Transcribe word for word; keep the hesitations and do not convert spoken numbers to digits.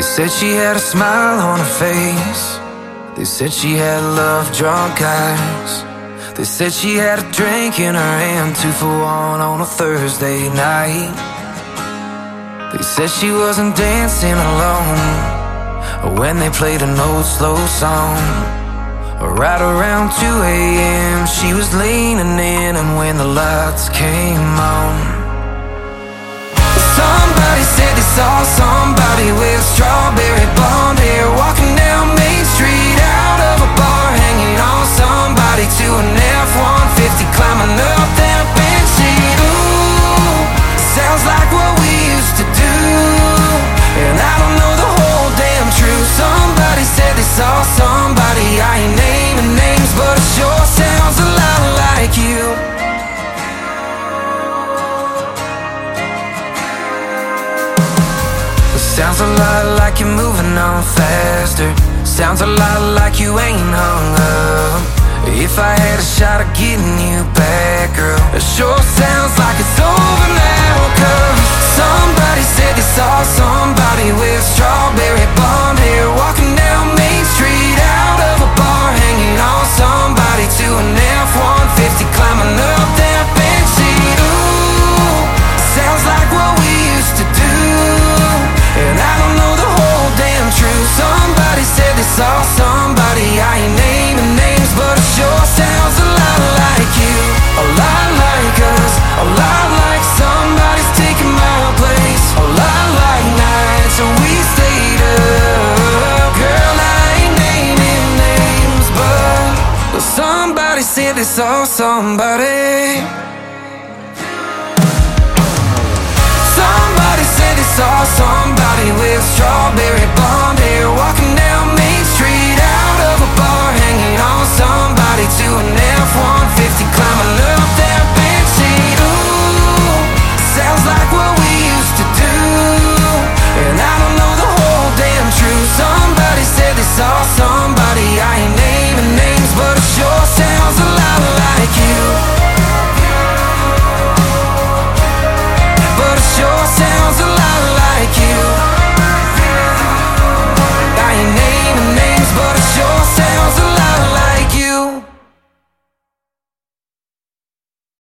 said she had a smile on her face. They said she had love-drunk eyes. They said she had a drink in her hand, two for one on a Thursday night. They said she wasn't dancing alone when they played an old slow song. Right around two A M she was leaning in, and when the lights came on, somebody said they saw somebody with strawberry blonde hair walking down Main Street out of a bar, hanging on somebody to an F one fifty, climbing up that bench seat. Ooh, sounds like what we used to do, and I don't know the whole damn truth. Somebody said they saw somebody, I ain't naming names, but it sure sounds a lot like you. Sounds a lot like you're moving on faster. Sounds a lot like you ain't hung up. If I had a shot at getting you back, girl, it sure sounds like it's over now. Cause somebody said they saw somebody with strawberry blonde hair walking down Main Street out of a bar, hanging on somebody to an F one fifty, climbing up that bench seat. Ooh, sounds like what we used to do, and I don't know the whole damn truth. Somebody said they saw somebody, I ain't naming names, but it sure sounds a lot like you. A lot like us, a lot like somebody's taking my place. A lot like nights when we stayed up. Girl, I ain't naming names, but somebody said they saw somebody. Somebody said they saw somebody with strawberry blonde